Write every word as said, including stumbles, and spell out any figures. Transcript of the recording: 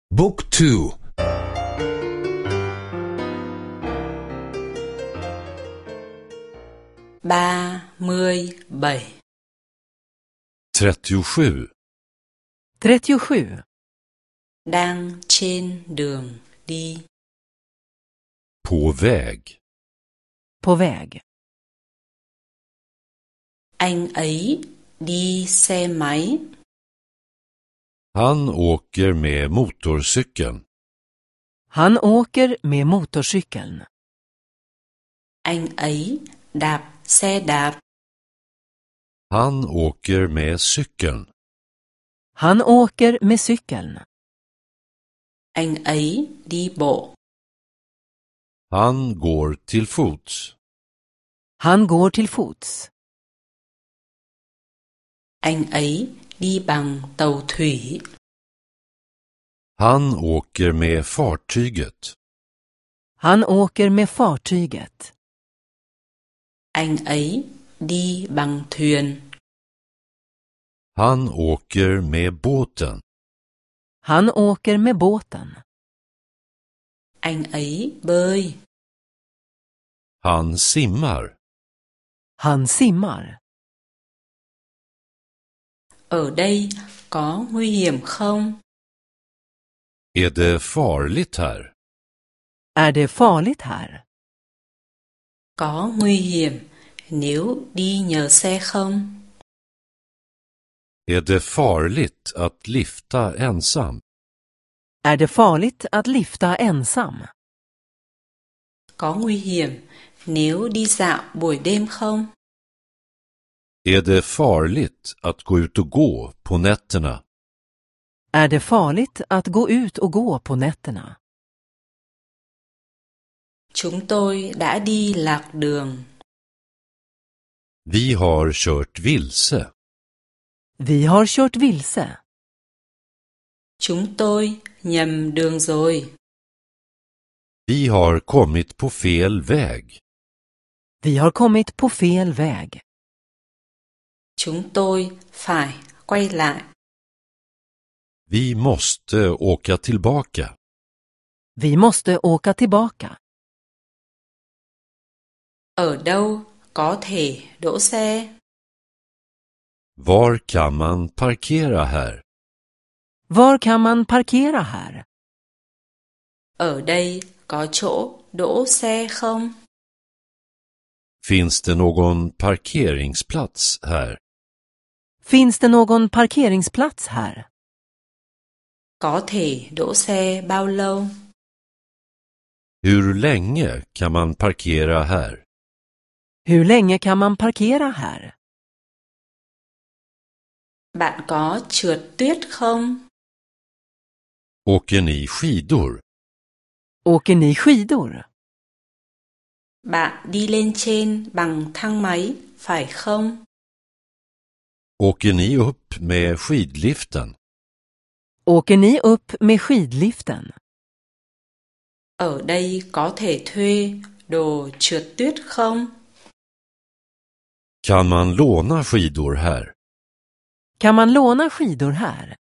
Book two. ba mươi bảy. trettiosju. trettiosju. Đang trên đường đi. På väg. På väg. Anh ấy đi xe máy. Han åker med motorcykeln. Han åker med motorcykeln. Anh ấy đạp xe đạp. Han åker med cykeln. Han åker med cykeln. Anh ấy đi bộ. Han går till fots. Han går till fots. Anh ấy đi bằng tàu thủy. Han åker med fartyget. Han åker med fartyget. Anh ấy đi bằng thuyền. Han åker med båten. Han åker med båten. Anh ấy bơi. Han simmar. Han simmar. Ở đây có nguy hiểm không? Är det farligt här? Är det farligt här? Có nguy hiểm nếu đi nhờ xe không? Är det farligt att lifta ensam? Är det farligt att lifta ensam? Có nguy hiểm nếu đi dạo buổi đêm không? Är det farligt att gå ut och gå på nätterna? Är det farligt att gå ut och gå på nätterna? Chúng tôi đã đi lạc đường. Vi har kört vilse. Vi har kört vilse. Chúng tôi nhầm đường rồi. Vi har kommit på fel väg. Vi har kommit på fel väg. Chúng tôi phải quay lại. Vi måste åka tillbaka. Vi måste åka tillbaka. Ở đâu có thể đỗ xe? Var kan man parkera här? Var kan man parkera här? Ở đây có chỗ đỗ xe không? Finns det någon parkeringsplats här? Finns det någon parkeringsplats här? Có thể đỗ xe bao lâu? Hur länge kan man parkera här? Hur länge kan man parkera här? Bạn có trượt tuyết không? Åker ni skidor? Åker ni skidor? Bạn đi lên trên bằng thang máy, phải không? Åker ni upp med skidliften? Åker ni upp med skidliften? Ở đây có thể thuê đồ trượt tuyết không? Kan man låna skidor här? Kan man låna skidor här?